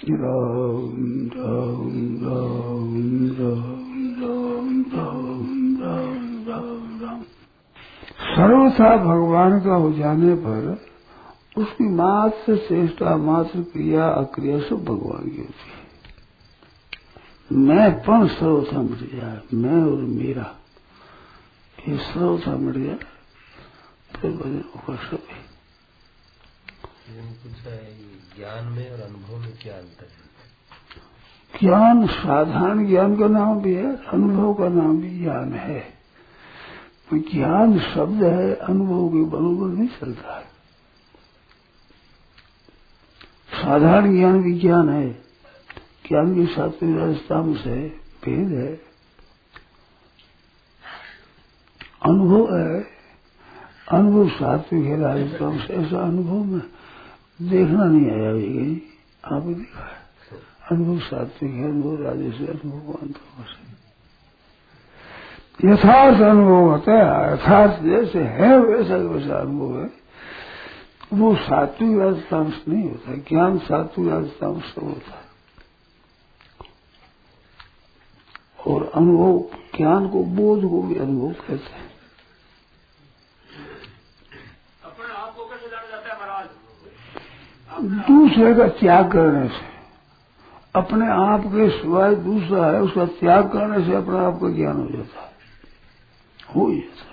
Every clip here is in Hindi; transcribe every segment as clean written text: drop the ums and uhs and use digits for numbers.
राम राम राम राम राम राम राम राम राम। सर्वथा भगवान का हो जाने पर उसकी मात्र चेष्टा, मात्र क्रिया, अक्रिया सब भगवान की होती है। मैं पण सर्वथा मिट जाए, मैं और मेरा ये सर्वथा मिट जाए, फिर भजन होगा सब। पूछा है ज्ञान में और अनुभव में क्या अंतर है? ज्ञान साधारण ज्ञान का नाम भी है, अनुभव का नाम भी ज्ञान है। ज्ञान शब्द है, अनुभव के बरोबर नहीं चलता है। साधारण ज्ञान विज्ञान है, ज्ञान की सात्विक राजस्थान से भेद है। अनुभव है, अनुभव सात्विक है, राजस्थान से ऐसा अनुभव में देखना नहीं आया भी कहीं। आपको देखा है अनुभव सात्विक है, अनुभव राजस है, अनुभव अंतर से यथार्थ अनुभव होता है। यथार्थ जैसे है वैसा वैसा अनुभव है, वो सात्विक राजस्थांश नहीं होता। ज्ञान सात्विक राजस्थांश से होता है। और अनुभव, ज्ञान को, बोध को भी अनुभव कहते हैं। अपने आप को कैसे जाना जाता है महाराज? दूसरे का त्याग करने से। अपने आप के सिवाय दूसरा है, उसका त्याग करने से अपने आप का ज्ञान हो जाता है, हो जाता है।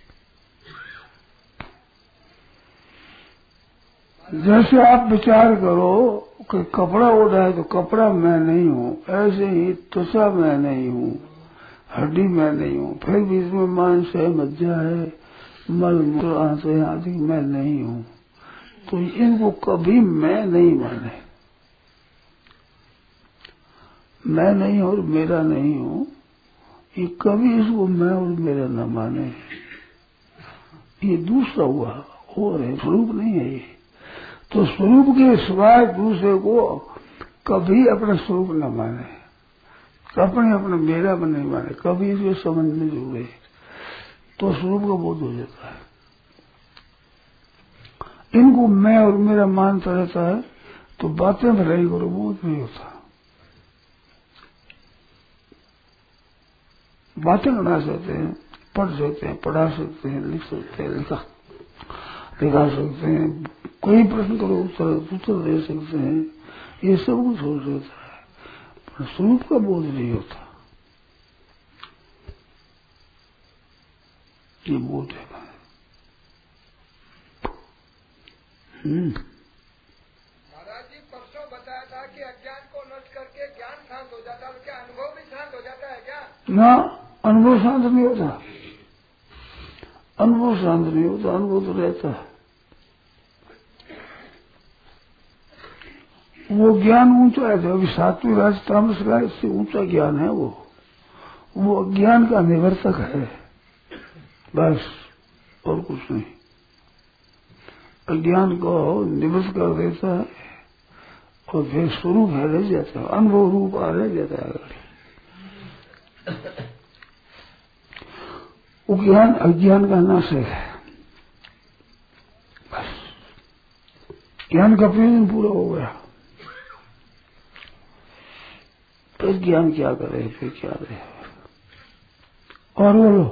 जैसे आप विचार करो कि कपड़ा ओढ़ा है तो कपड़ा मैं नहीं हूँ, ऐसे ही त्वचा मैं नहीं हूँ, हड्डी मैं नहीं हूँ, फिर भी इसमें मांस है, मज्जा है, मल मूत्र आंसू आदि मैं नहीं हूँ। तो इनको कभी मैं नहीं माने। मैं नहीं और मेरा नहीं हूँ, ये कभी इसको मैं और मेरा न माने। ये दूसरा हुआ और है, स्वरूप नहीं है ये। तो स्वरूप के सिवाय दूसरे को कभी अपना स्वरूप न माने, अपने अपने मेरा में नहीं माने, कभी इसको समझ में जुड़े तो स्वरूप का बोध हो जाता है। इनको मैं और मेरा मानता रहता है तो बातें भलाई करो, बोध नहीं होता। बातें बना सकते हैं, पढ़ सकते हैं, पढ़ा सकते हैं, लिख सकते हैं, लिखा सकते हैं, कोई प्रश्न करो उत्तर दे सकते हैं, ये सब कुछ हो सकता है, पर स्वरूप का बोध नहीं होता। ये बोध है। महाराज जी परसों बताया था कि अज्ञान को नष्ट करके ज्ञान शांत हो जाता है, क्या अनुभव भी शांत हो जाता है क्या? ना, अनुभव शांत नहीं होता, अनुभव शांत नहीं होता, अनुभव तो रहता है। वो ज्ञान ऊंचा है, अभी सात्विक राजतामस का इससे ऊंचा ज्ञान है। वो अज्ञान का निवर्तक है, बस और कुछ नहीं। अज्ञान को निवृत्त कर देता है और फिर स्वरूप है रह जाता है, अनुभव रूप रह जाता है। वो ज्ञान अज्ञान का नाश है, बस ज्ञान का प्रयोजन पूरा हो गया। तो ज्ञान क्या करे, फिर क्या रहे। और बोलो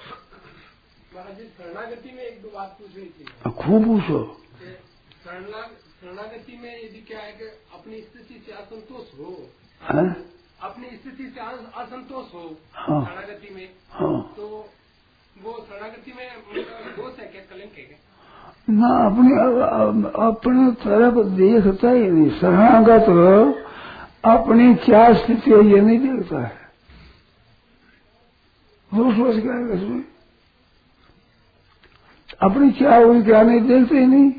शरणागति में एक दो बात पूछ रही थी। खूब पूछो। शरणागति में यदि क्या है कि अपनी स्थिति से असंतोष हो, अपनी स्थिति से असंतोष हो शरणागति में, तो वो शरणागति में दोष है क्या, कलंक है क्या? ना, अपने तरफ देखता ही नहीं। शरणागत अपनी क्या स्थिति है ये नहीं देखता है, वो सोच क्या है इसमें, अपनी क्या हुई क्या नहीं देखते ही नहीं।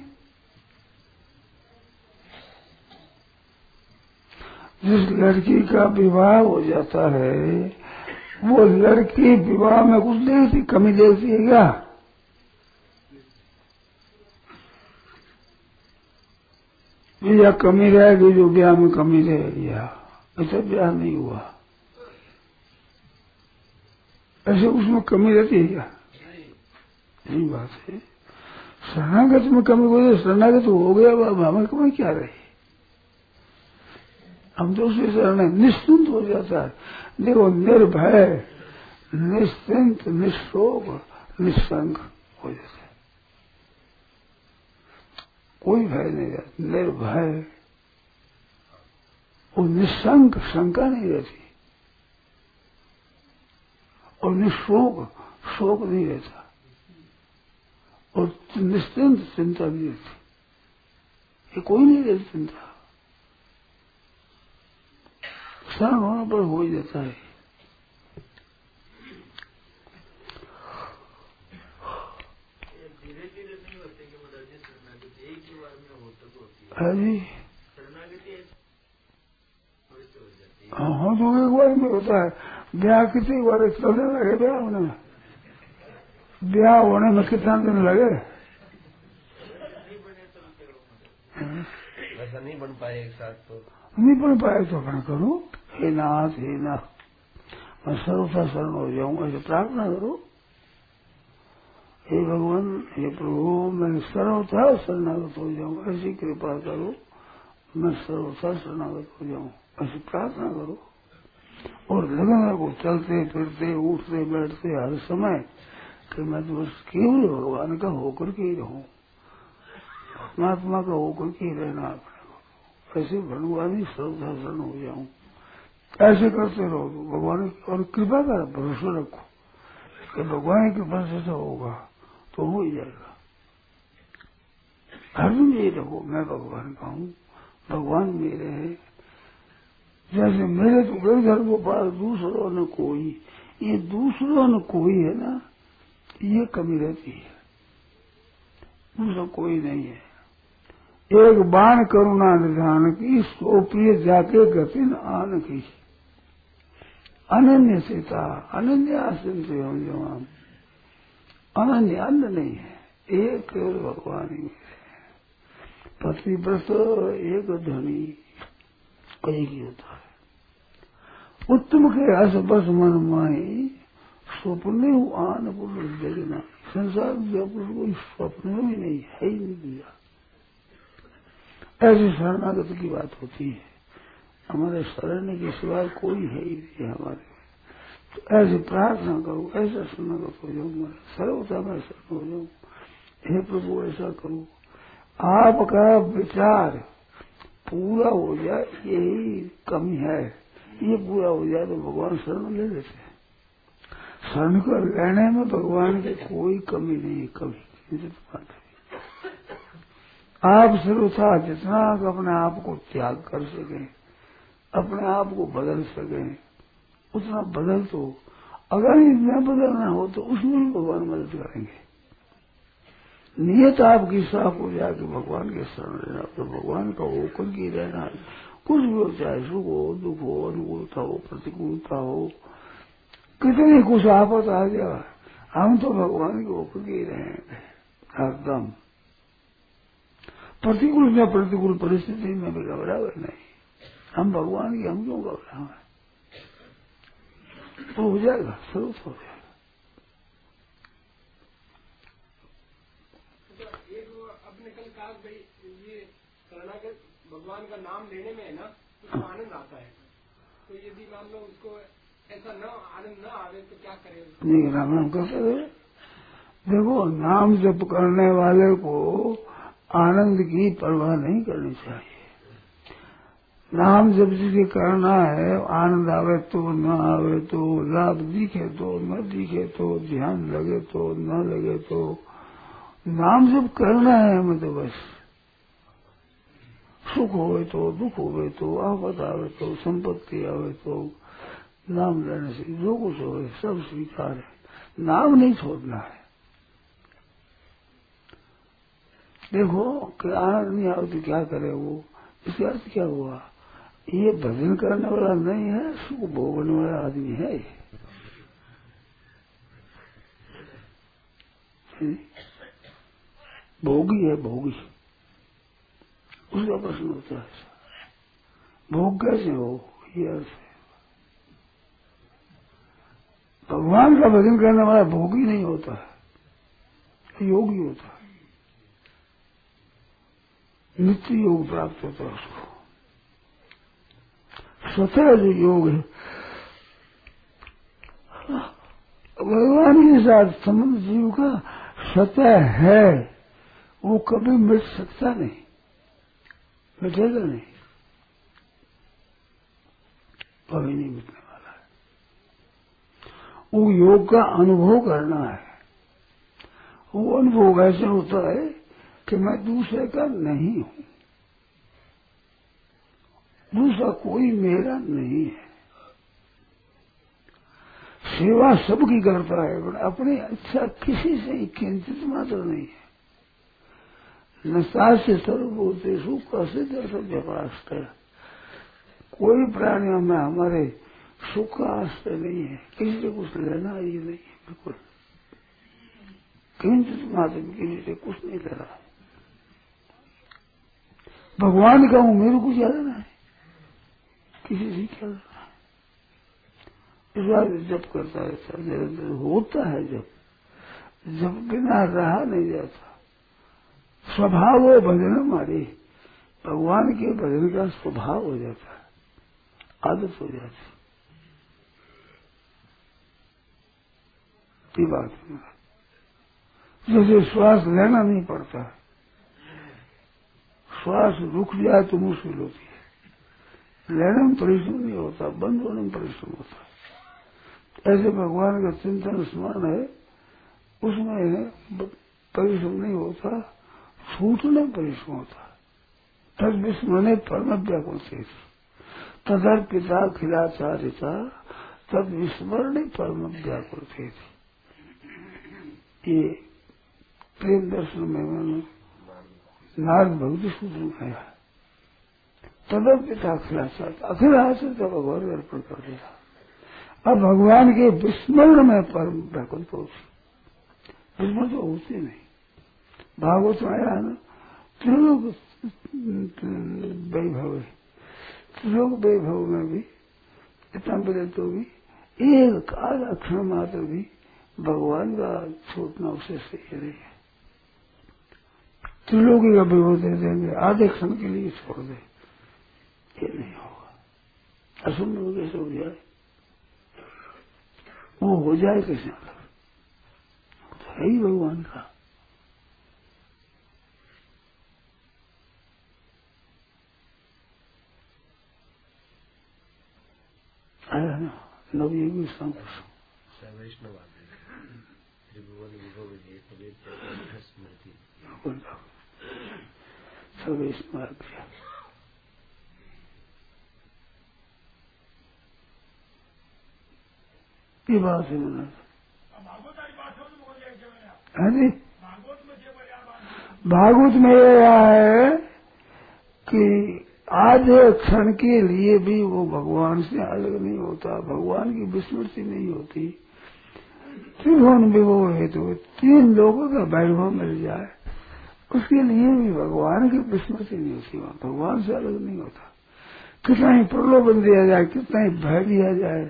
जिस लड़की का विवाह हो जाता है वो लड़की विवाह में कुछ देखती, कमी देखती है क्या? या कमी रहेगी जो ब्याह में कमी रहेगी, ऐसा ब्याह नहीं हुआ, ऐसे उसमें कमी रहती है क्या? यही बात है। शरणागत में कमी हो जाए, शरणागत हो गया, हमें कमी क्या रही? हम तो उसी शरण है, निश्चिंत हो जाता है। देखो निर्भय, निश्चिंत, निशोक, निशंक हो जाता है, कोई भय नहीं रहता, निर्भय और निशंक, शंका नहीं रहती, और निशोक, शोक नहीं रहता, और निश्चिंत, चिंता नहीं रहती, ये कोई नहीं रहती चिंता, शरण होने पर हो ही जाता है। है जी, हाँ तो एक बार में होता है। ब्याह कितनी बार चलने लगे, ब्याह होने में, ब्याह होने में कितना दिन लगे, ऐसा नहीं बन पाए एक साथ, तो नहीं बन पाए तो अपना करो, हे नाथ हे नाथ मैं सर्वथा शरण हो जाऊं, ऐसे प्रार्थना करो। हे भगवान, हे प्रभु, मैं सर्वथा शरणागत हो जाऊं, ऐसी कृपा करो, मैं सर्वथा शरणागत हो जाऊं, ऐसी प्रार्थना करो। और लगन रखो चलते फिरते उठते बैठते हर समय कि मैं तो बस केवल भगवान का होकर के ही रहूं, परमात्मा का होकर के ही रहना अपने, ऐसे भगवान ही सर्वथा शरण हो जाऊं। ऐसे करते रहो भगवान की, और कृपा का भरोसा रखो कि भगवान की कृपा से ऐसा होगा तो हो ही जाएगा। हर दिन यही रखो, मैं भगवान का हूँ, भगवान मेरे हैं, जैसे मेरे तो मेरे घर को पास दूसरों ने कोई, ये दूसरों ने कोई है ना, ये कमी रहती है, दूसरा कोई नहीं है। एक बाण करुणा निधान की, सो प्रिय जाके गति न आन की, अनन्य सीता अनन्य आसन से हम जवान, अनन्य अन्य नहीं है, एक केवल भगवान ही है। पतिव्रत एक धनी, एक ही होता है। उत्तम के हस बस मन माई, स्वप्ने आन पुरुष जगना, संसार में पुरुष कोई स्वप्न में नहीं है ही नहीं दिया। ऐसी शरणागत की बात होती है, हमारे शरण के सिवाय कोई है ही नहीं हमारे। तो ऐसे प्रार्थना करो, ऐसा शरणागत हो जाऊं, मैं सर्वथा मैं शरण हो जाऊं। हे प्रभु ऐसा करो, आपका विचार पूरा हो जाए, यही कमी है, ये पूरा हो जाए तो भगवान शरण ले लेते हैं। शरण को लेने में भगवान की कोई कमी नहीं है, कभी बात है। आप सर्वथा जितना अपने आप को त्याग कर सकें, अपने आप को बदल सकें, उतना बदल तो, अगर इतना बदलना हो तो उसमें भी भगवान मदद करेंगे। नियत आपकी साफ हो जाए कि भगवान के शरण लेना, तो भगवान का होकर के रहना, कुछ भी हो, चाहे सुख हो, दुख हो, अनुकूलता हो, प्रतिकूलता हो, कितनी कुछ आफत आ जाए, हम तो भगवान के होकर के ही रहेंगे एकदम। प्रतिकूल या प्रतिकूल परिस्थिति में भी घबरावे नहीं, हम भगवान की, हम क्यों घबराएं, तो हो जाएगा, स्वरूप हो जाएगा। आपने कल कहा भाई ये शरणागत भगवान का नाम लेने में है ना उसको आनंद आता है, तो यदि मान लो उसको ऐसा न आनंद न आवे तो क्या करें? नहीं, राम नाम करते रहे। देखो नाम जप करने वाले को आनंद की परवाह नहीं करनी चाहिए। नाम जब जिसे करना है, आनंद आवे तो न आवे तो, लाभ दिखे तो न दिखे तो, ध्यान लगे तो न लगे तो, नाम जब करना है हमें तो बस। सुख होवे तो, दुख होवे तो, आफत आवे तो, संपत्ति आवे तो, नाम लेने से जो कुछ होवे सब स्वीकार है, नाम नहीं छोड़ना है। देखो कि आनंद नहीं आवे तो क्या करे वो, इसका अर्थ क्या हुआ, ये भजन करने वाला नहीं है, सुख भोगने वाला आदमी है। भोगी है, भोगी, उसका प्रश्न होता है भोग कैसे हो, ये अर्थ है। भगवान का भजन करने वाला भोगी नहीं होता है, योगी होता है, नित्य योग प्राप्त होता है उसको। स्वतः जो योग है भगवान के साथ संबंध जीव का स्वतः है, वो कभी मिट सकता नहीं, मिटेगा नहीं, कभी नहीं मिटने वाला है। वो योग का अनुभव करना है। वो अनुभव ऐसे होता है कि मैं दूसरे का नहीं हूं, दूसरा कोई मेरा नहीं है। सेवा सबकी करता है, पर अपनी इच्छा किसी से किंचित मात्र नहीं है। नशा से सर्वभूतेषु कसित व्यपाश्रय, कोई प्राणियों में हमारे सुख का आश्रय नहीं है, किसी से कुछ लेना ही नहीं है, बिल्कुल किंचित मात्र किसी से कुछ नहीं ले रहा। भगवान का हूं, मेरे को क्या लेना है, किसी से क्या लेना है। इस बार जब करता है सब निरंतर होता है, जब बिना रहा नहीं जाता। स्वभाव हो भजन हमारी, भगवान के भजन का स्वभाव हो जाता है, आदत हो जाती है। बात है, जैसे श्वास लेना नहीं पड़ता, श्वास रुक जाए तो मुश्किल होती है, लेने में परिश्रम नहीं होता, बंद होने में परिश्रम होता है। ऐसे भगवान का चिंतन स्मरण है, उसमें परिश्रम नहीं होता, छूटने परिश्रम होता। तद विस्मरणे परम व्याकुल थे, तदर पिता खिलाचारिता तद विस्मरणे परम व्याकुल थे। ये प्रेम दर्शन में मैंने नारद भक्ति सूत्र में आया। तदर पिता खिलाचारिता, अखिल आश्रित भगवान अर्पण कर दिया। अब भगवान के विस्मरण में परम व्याकुल पहुंची, विस्मरण तो होती नहीं। भागवत में आया ना, त्रिलोक वैभव है, त्रिलोक वैभव में भी इतना बड़े तो भी एक आध अक्षर मात्र भी भगवान का छूटना उसे सही नहीं है। त्रिलोकी का वैभव दे देंगे, आधे क्षण के लिए छोड़ दे, ये नहीं होगा। असंभव कैसे हो जाए, वो हो जाए कैसे, तो है ही भगवान का। आया ना नवयुगी संकुश वैष्णव स्मृति सब स्मारक ये बात है मैंने जी। भागवत में यह है कि आधे क्षण के लिए भी वो भगवान से अलग नहीं होता, भगवान की विस्मृति नहीं होती। त्रिभुवन विभव हेतु तीन लोगों का वैभव मिल जाए, उसके लिए भी भगवान की विस्मृति नहीं होती, वहां भगवान से अलग नहीं होता। कितना ही प्रलोभन दिया जाए, कितना ही भय दिया जाए,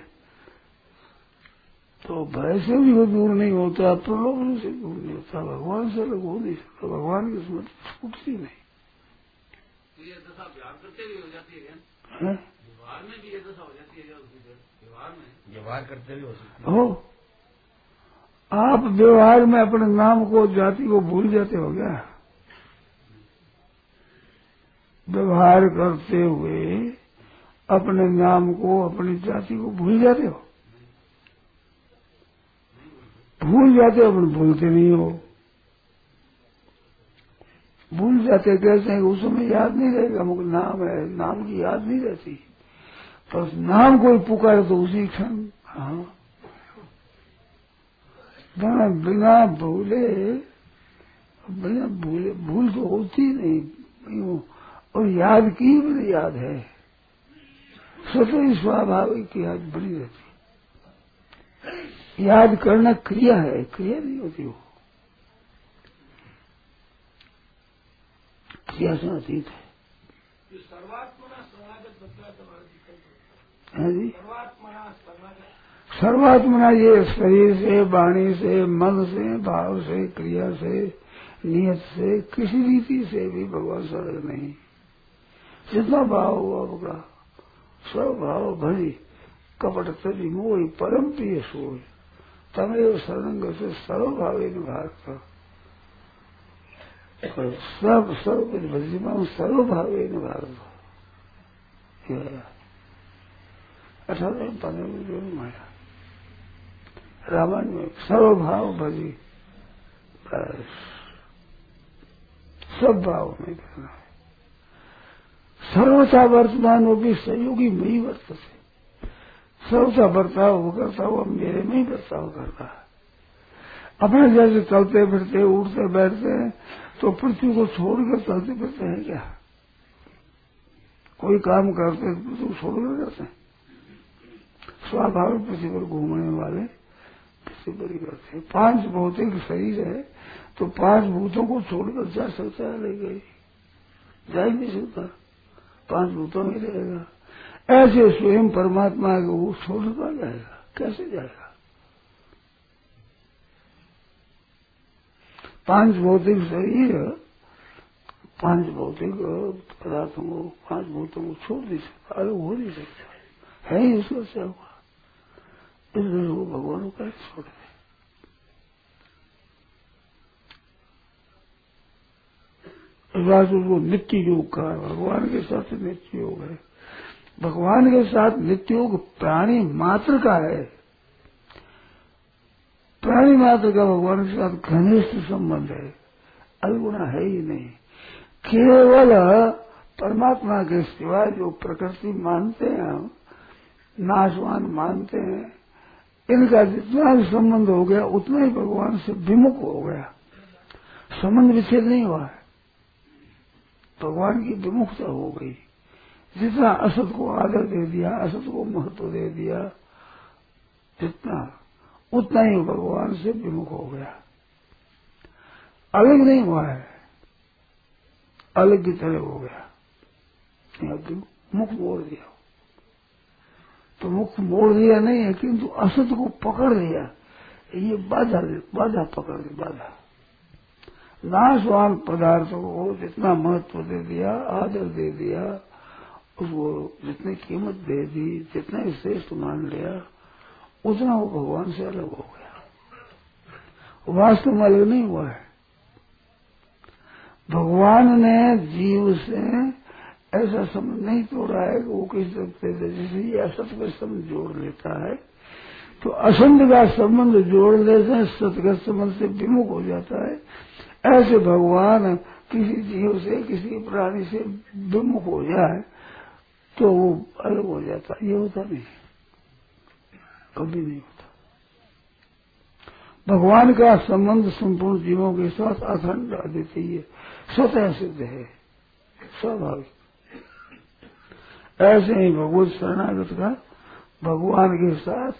तो भय से भी वो दूर नहीं होता, प्रलोभन से दूर नहीं होता, भगवान से अलग हो नहीं सकता, भगवान की स्मृति छूटती नहीं। ये दशा व्यवहार करते हुए हो जाती है, व्यवहार में भी ये दशा हो जाती है, व्यवहार में व्यवहार करते हुए हो सकती हो। आप व्यवहार में अपने नाम को, जाति को भूल जाते हो क्या? व्यवहार करते हुए अपने नाम को, अपनी जाति को भूल जाते हो? भूल जाते हो, अपन भूलते नहीं हो। भूल जाते कैसे हैं, उस समय याद नहीं रहेगा, मुझे नाम है, नाम की याद नहीं रहती, पर नाम कोई पुकारे तो उसी क्षण, हाँ बिना भूले, बिना भूले, भूल तो होती नहीं, और याद की भी याद है, स्वतः स्वाभाविक याद बनी रहती। याद करना क्रिया है, क्रिया नहीं होती, वो क्रिया से अतीत है। सर्वात्मना ये शरीर से, वाणी से, मन से, भाव से, क्रिया से, नियत से, किसी रीति से भी भगवान से अलग नहीं। जितना भाव हुआ होगा स्वभाव भरी कपट तरी मोई परम प्रिय सोई तमेव शरणंग से सर्वभावे भारत सब सर्व भजिमा सर्वभावे भारत 18 माया रावण में सर्वभाव भरी सब भाव में करना है। सर्वथा वर्तमान वो भी सहयोगी में ही वर्त से सर्वथा बर्ताव वो करता हुआ मेरे में ही बर्ताव करता है। अपने जैसे चलते फिरते उठते बैठते हैं तो पृथ्वी को छोड़कर चलते फिरते हैं क्या? कोई काम करते पृथ्वी को छोड़कर करते हैं? स्वाभाविक पृथ्वी पर घूमने वाले पृथ्वी पर ही करते हैं। 5 भौतिक शरीर है तो 5 भूतों को छोड़कर जा सकता है? ले गई जा ही नहीं सकता, 5 भूतों में रहेगा। ऐसे स्वयं परमात्मा को वो छोड़ता जाएगा, कैसे जाएगा? 5 भौतिक शरीर 5 भौतिक पदार्थों को 5 भूतों को छोड़ नहीं सकता, अलग हो नहीं सकता है ही उसका से हुआ। इसलिए वो भगवान को कैसे छोड़ दे? इस बात उसको नित्य योग कहा। भगवान के साथ नित्य योग है। भगवान के साथ नित्य योग प्राणी मात्र का है। प्राणी मात्र का भगवान के साथ घनिष्ठ संबंध है, अलगुणा है ही नहीं। केवल परमात्मा के सिवा जो प्रकृति मानते हैं हम, नाशवान मानते हैं, इनका जितना भी संबंध हो गया उतना ही भगवान से विमुख हो गया। संबंध विच्छेद नहीं हुआ है, भगवान की विमुखता हो गई। जितना असत को आदर दे दिया, असत को महत्व दे दिया, जितना उतना ही भगवान से विमुख हो गया। अलग नहीं हुआ है, अलग की तरह हो गया। मुख मोड़ दिया तो मुख मोड़ दिया नहीं है, किंतु असत को पकड़ लिया। ये बाधा पकड़ दी, बाधा। नाशवान पदार्थों को जितना महत्व दे दिया, आदर दे दिया, उसको जितनी कीमत दे दी, जितना श्रेष्ठ मान लिया, उतना वो भगवान से अलग हो गया। वास्तव में अलग नहीं हुआ है। भगवान ने जीव से ऐसा संबंध नहीं तोड़ा है कि वो किसी सकते थे। जैसे ये असत का संबंध जोड़ लेता है तो असंत का संबंध जोड़ लेते हैं, सत का संबंध से विमुख हो जाता है। ऐसे भगवान किसी जीव से, किसी प्राणी से विमुख हो जाए तो वो अलग हो जाता है। ये होता नहीं, कभी नहीं होता। भगवान का संबंध संपूर्ण जीवों के साथ अखंड अद्वितीय स्वतः सिद्ध है, स्वाभाविक। ऐसे ही भगवत शरणागत का भगवान के साथ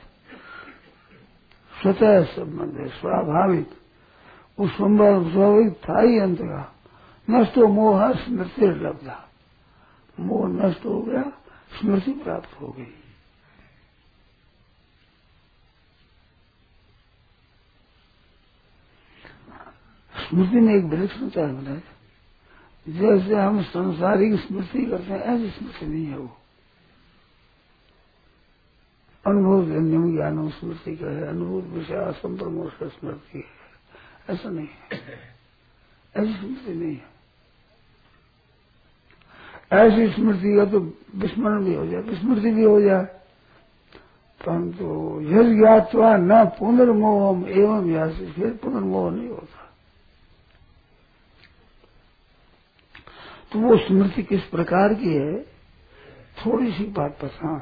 स्वतः संबंध है, स्वाभाविक। उस संबंध स्वाभाविक था ही अंत का। नष्टो मोह स्मृति लब्धा, मोह नष्ट हो गया, स्मृति प्राप्त हो गई। स्मृति में एक विलक्षणता है महाराज। जैसे हम संसारिक स्मृति करते हैं ऐसी स्मृति नहीं है वो। अनुभव जन्यम ज्ञानम स्मृति का है, अनुभव विषय संप्रमोष स्मृति है, ऐसा नहीं है। ऐसी स्मृति नहीं है। ऐसी स्मृति का तो विस्मरण भी हो जाए, विस्मृति भी हो जाए, परंतु यह ज्ञात्वा न पुनर्मोहम एवं यासी, फिर पुनर्मोह नहीं होता। तो वो स्मृति किस प्रकार की है, थोड़ी सी बात बता।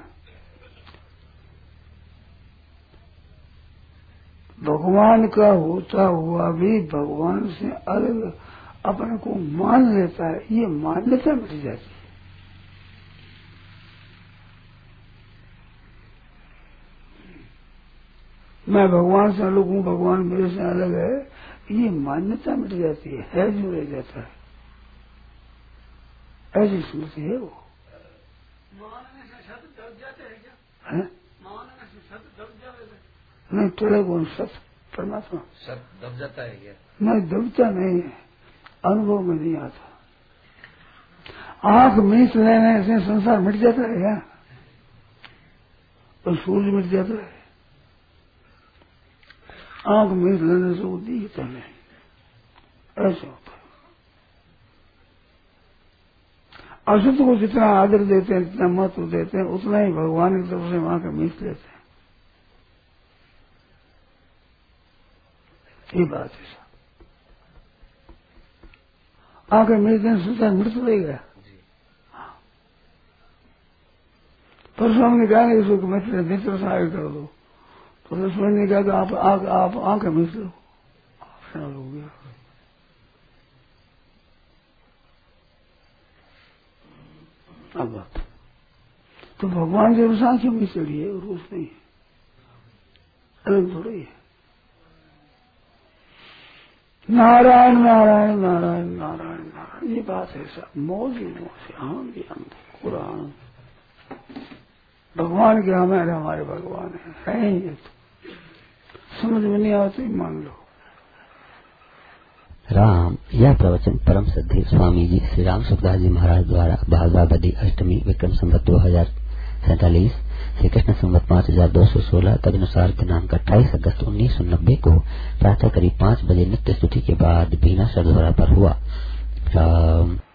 भगवान का होता हुआ भी भगवान से अलग अपने को मान लेता है, ये मान्यता मिट जाती है। मैं भगवान से अलग हूँ, भगवान मेरे से अलग है, ये मान्यता मिट जाती है जो रह जाता है। ऐसी स्मृति है वो। नहीं टले कौन सत परमात्मा सत दब जाता है क्या? नहीं दबता नहीं है, अनुभव में नहीं आता। आंख मीच लेने से संसार मिट जाता है क्या? और सूरज मिट जाता है। आंख मीट लेने से वो दिखता नहीं, ऐसा होता है। असत को जितना आदर देते हैं, जितना महत्व देते हैं, उतना ही भगवान की तरफ से आंखें मीट लेते हैं। ये बात है साहब। आंखें मीट देने से मृत्यु रहेगा। परसों हमने कहा नहीं इसको नेत्र से आगे कर दो, तो उसमें ने कहा कि आप आंखें मीट लो, ऑप्शनल हो गया। अब बात तो भगवान जब सांख्य में चढ़ी है और उस नहीं है, अलग थोड़ी है। नारायण नारायण नारायण नारायण नारायण, ये बात है सब मौज ही मौज, आनंद ही आनंद, पूरा आनंद। भगवान के हमारे भगवान है ही, समझ में नहीं आती मान लो। राम। यह प्रवचन परम श्रद्धेय स्वामी जी श्री राम सुखदास जी महाराज द्वारा भाद्रपद अष्टमी विक्रम संवत 2047 श्री कृष्ण संवत 5216 तदनुसार दिनांक 28 अगस्त 1990 को प्रातः करीब 5 बजे नित्य स्तुति के बाद बीना सरद्वारा पर हुआ। राम।